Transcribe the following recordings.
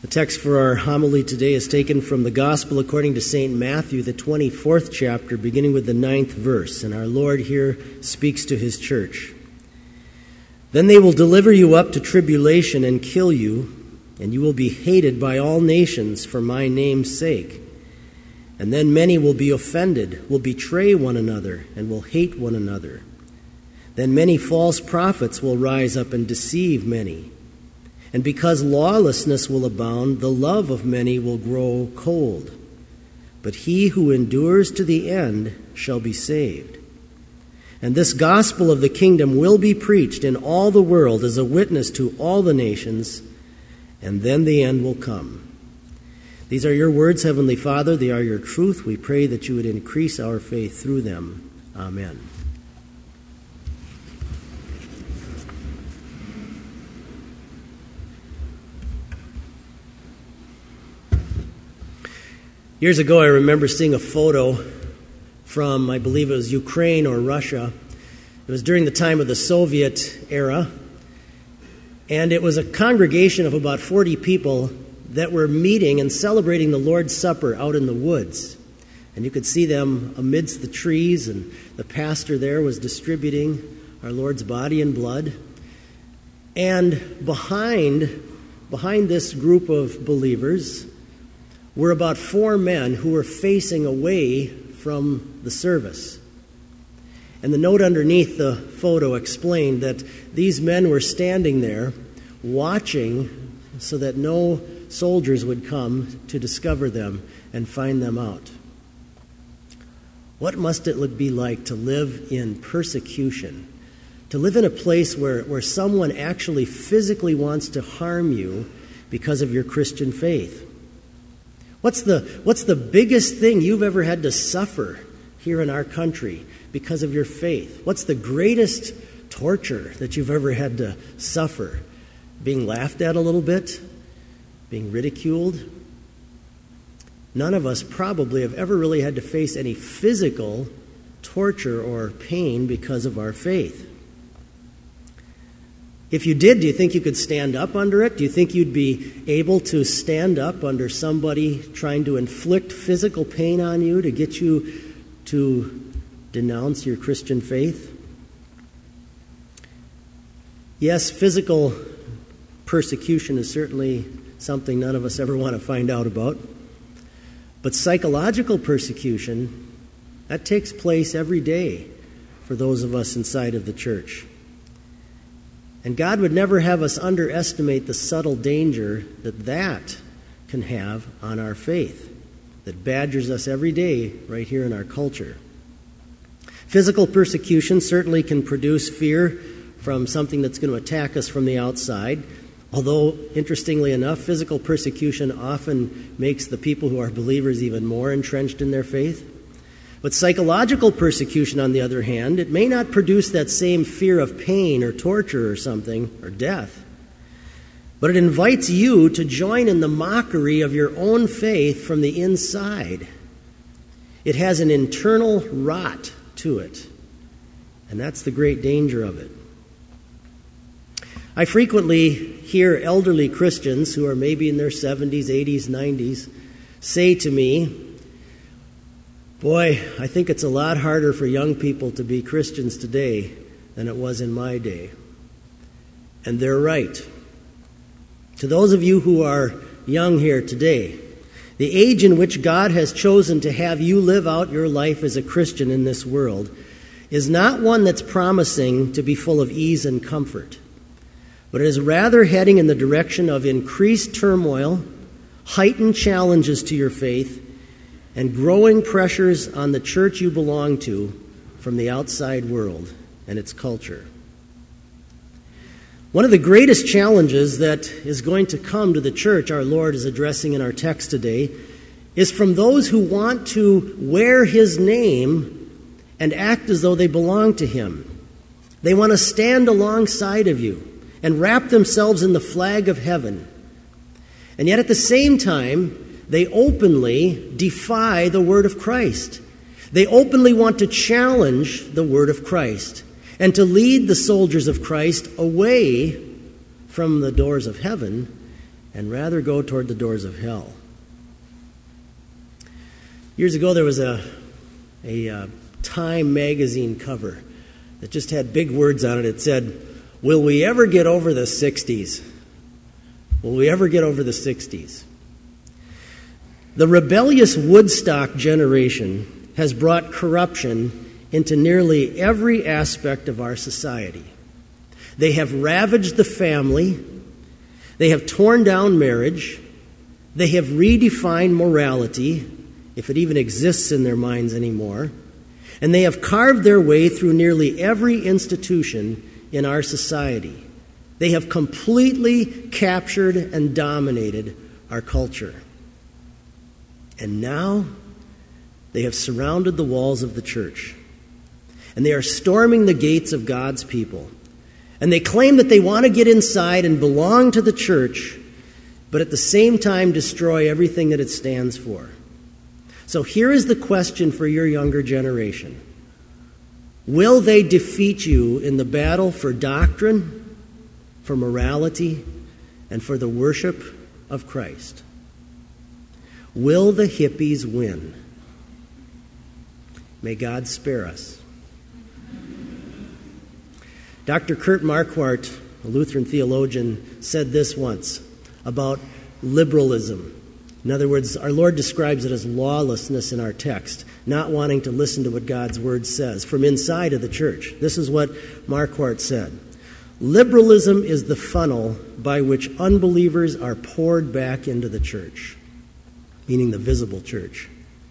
The text for our homily today is taken from the Gospel according to St. Matthew, the 24th chapter, beginning with the 9th verse. And our Lord here speaks to his church. Then they will deliver you up to tribulation and kill you, and you will be hated by all nations for my name's sake. And then many will be offended, will betray one another, and will hate one another. Then many false prophets will rise up and deceive many. And because lawlessness will abound, the love of many will grow cold. But he who endures to the end shall be saved. And this gospel of the kingdom will be preached in all the world as a witness to all the nations, and then the end will come. These are your words, Heavenly Father. They are your truth. We pray that you would increase our faith through them. Amen. Years ago, I remember seeing a photo from, I believe it was Ukraine or Russia. It was during the time of the Soviet era, and it was a congregation of about 40 people that were meeting and celebrating the Lord's Supper out in the woods. And you could see them amidst the trees, and the pastor there was distributing our Lord's body and blood. And behind this group of believers were about 4 men who were facing away from the service. And the note underneath the photo explained that these men were standing there watching so that no soldiers would come to discover them and find them out. What must it be like to live in persecution, to live in a place where someone actually physically wants to harm you because of your Christian faith? What's the biggest thing you've ever had to suffer here in our country because of your faith? What's the greatest torture that you've ever had to suffer? Being laughed at a little bit? Being ridiculed? None of us probably have ever really had to face any physical torture or pain because of our faith. If you did, do you think you could stand up under it? Do you think you'd be able to stand up under somebody trying to inflict physical pain on you to get you to denounce your Christian faith? Yes, physical persecution is certainly something none of us ever want to find out about. But psychological persecution, that takes place every day for those of us inside of the church. And God would never have us underestimate the subtle danger that can have on our faith, that badgers us every day right here in our culture. Physical persecution certainly can produce fear from something that's going to attack us from the outside, although, interestingly enough, physical persecution often makes the people who are believers even more entrenched in their faith. But psychological persecution, on the other hand, it may not produce that same fear of pain or torture or something, or death, but it invites you to join in the mockery of your own faith from the inside. It has an internal rot to it, and that's the great danger of it. I frequently hear elderly Christians who are maybe in their 70s, 80s, 90s say to me, "Boy, I think it's a lot harder for young people to be Christians today than it was in my day." And they're right. To those of you who are young here today, the age in which God has chosen to have you live out your life as a Christian in this world is not one that's promising to be full of ease and comfort, but it is rather heading in the direction of increased turmoil, heightened challenges to your faith, and growing pressures on the church you belong to from the outside world and its culture. One of the greatest challenges that is going to come to the church our Lord is addressing in our text today is from those who want to wear his name and act as though they belong to him. They want to stand alongside of you and wrap themselves in the flag of heaven. And yet at the same time, they openly defy the word of Christ. They openly want to challenge the word of Christ and to lead the soldiers of Christ away from the doors of heaven and rather go toward the doors of hell. Years ago, there was a Time magazine cover that just had big words on it. It said, "Will we ever get over the 60s? Will we ever get over the 60s?" The rebellious Woodstock generation has brought corruption into nearly every aspect of our society. They have ravaged the family. They have torn down marriage. They have redefined morality, if it even exists in their minds anymore. And they have carved their way through nearly every institution in our society. They have completely captured and dominated our culture. And now they have surrounded the walls of the church. And they are storming the gates of God's people. And they claim that they want to get inside and belong to the church, but at the same time destroy everything that it stands for. So here is the question for your younger generation. Will they defeat you in the battle for doctrine, for morality, and for the worship of Christ? Will the hippies win? May God spare us. Dr. Kurt Marquardt, a Lutheran theologian, said this once about liberalism. In other words, our Lord describes it as lawlessness in our text, not wanting to listen to what God's Word says from inside of the church. This is what Marquardt said. Liberalism is the funnel by which unbelievers are poured back into the church, meaning the visible church.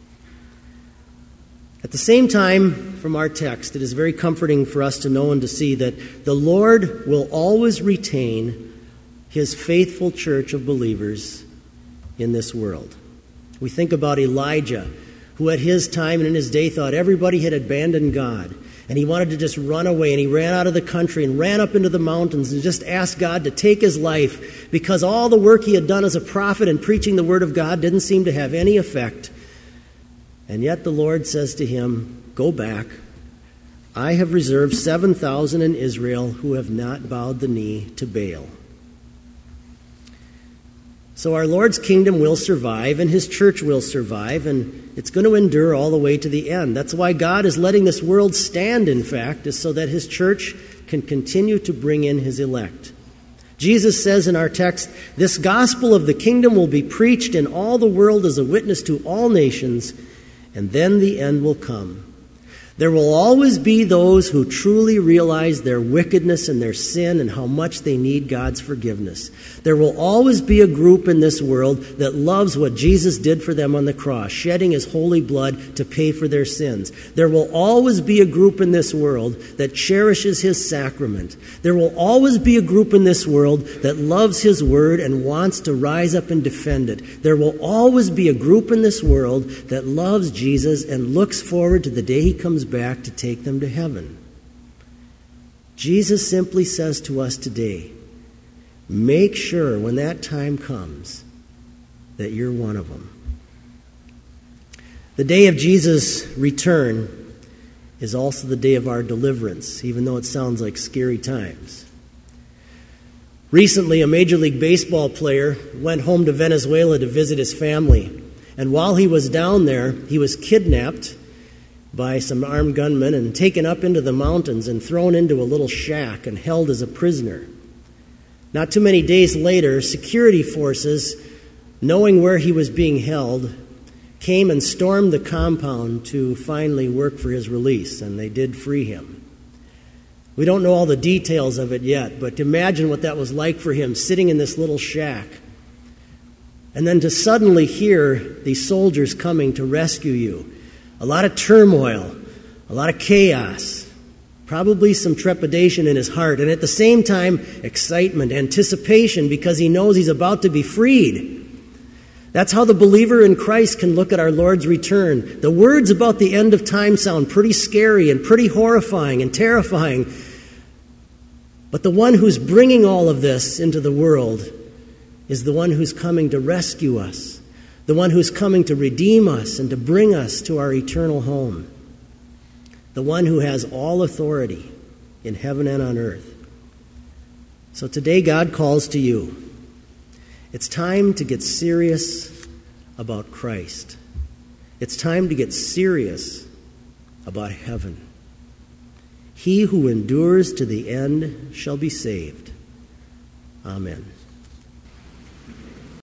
At the same time, from our text, it is very comforting for us to know and to see that the Lord will always retain His faithful church of believers in this world. We think about Elijah, who at his time and in his day thought everybody had abandoned God, and he wanted to just run away, and he ran out of the country and ran up into the mountains and just asked God to take his life because all the work he had done as a prophet and preaching the Word of God didn't seem to have any effect. And yet the Lord says to him, "Go back. I have reserved 7,000 in Israel who have not bowed the knee to Baal." So our Lord's kingdom will survive, and His church will survive, and it's going to endure all the way to the end. That's why God is letting this world stand, in fact, is so that His church can continue to bring in His elect. Jesus says in our text, "This gospel of the kingdom will be preached in all the world as a witness to all nations, and then the end will come." There will always be those who truly realize their wickedness and their sin and how much they need God's forgiveness. There will always be a group in this world that loves what Jesus did for them on the cross, shedding His holy blood to pay for their sins. There will always be a group in this world that cherishes His sacrament. There will always be a group in this world that loves His word and wants to rise up and defend it. There will always be a group in this world that loves Jesus and looks forward to the day He comes back to take them to heaven. Jesus simply says to us today, make sure when that time comes that you're one of them. The day of Jesus' return is also the day of our deliverance, even though it sounds like scary times. Recently, a Major League Baseball player went home to Venezuela to visit his family, and while he was down there, he was kidnapped by some armed gunmen and taken up into the mountains and thrown into a little shack and held as a prisoner. Not too many days later, security forces, knowing where he was being held, came and stormed the compound to finally work for his release, and they did free him. We don't know all the details of it yet, but imagine what that was like for him, sitting in this little shack, and then to suddenly hear these soldiers coming to rescue you. A lot of turmoil, a lot of chaos, probably some trepidation in his heart, and at the same time, excitement, anticipation, because he knows he's about to be freed. That's how the believer in Christ can look at our Lord's return. The words about the end of time sound pretty scary and pretty horrifying and terrifying, but the one who's bringing all of this into the world is the one who's coming to rescue us. The one who's coming to redeem us and to bring us to our eternal home. The one who has all authority in heaven and on earth. So today God calls to you. It's time to get serious about Christ. It's time to get serious about heaven. He who endures to the end shall be saved. Amen.